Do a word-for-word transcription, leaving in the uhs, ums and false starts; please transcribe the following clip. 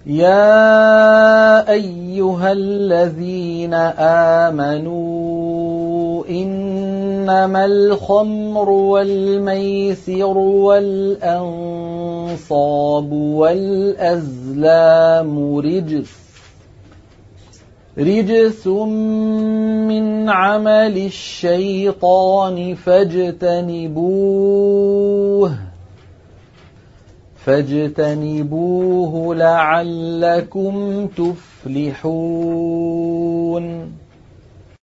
يا أيها الذين آمنوا إنما الخمر والميسر والأنصاب والأزلام رجس رجس من عمل الشيطان فاجتنبوه فاجتنبوه لعلكم تفلحون